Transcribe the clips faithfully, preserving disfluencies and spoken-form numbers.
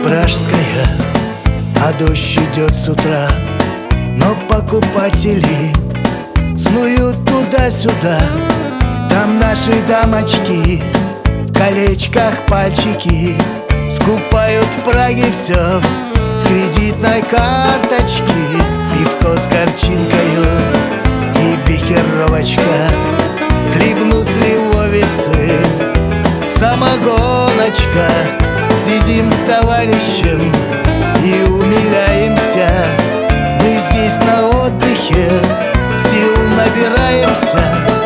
Пражская, а дождь идет с утра. Но покупатели снуют туда-сюда. Там наши дамочки в колечках пальчики скупают в Праге все с кредитной карточки. Пивко с горчинкою и бикеровочка, хлебну сливовицы, самогоночка. Сидим с товарищем и умиляемся. Мы здесь на отдыхе, сил набираемся.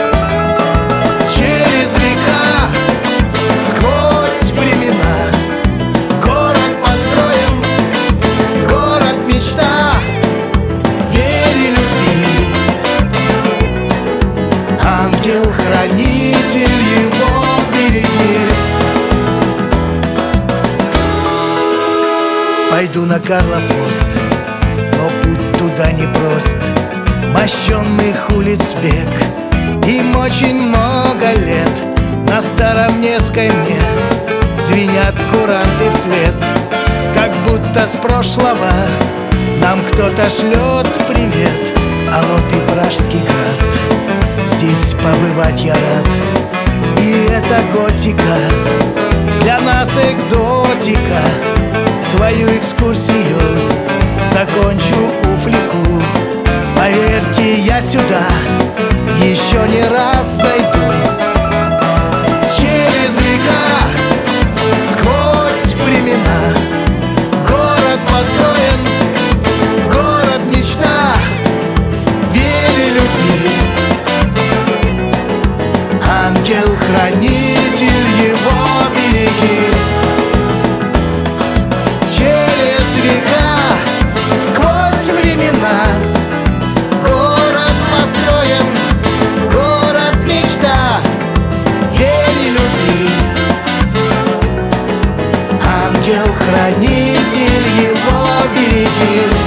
Через века, сквозь времена, город построим, город мечта. Верь и люби, ангел-хранитель, его береги. Пойду на Карлов мост, но путь туда непрост. Мощенных улиц бег, им очень много лет. На старом Невской мне звенят куранты вслед, как будто с прошлого нам кто-то шлет привет. А вот и Пражский град, здесь побывать я рад. И это готика, для нас экзотика. Свою экскурсию закончу у Флику. Поверьте, я сюда еще не раз зайду. Через века, сквозь времена, город построен, город мечта. Верь и люби, ангел-хранитель, его береги. Через века, сквозь времена, город построен, город мечта. Верь и люби, ангел-хранитель, его береги.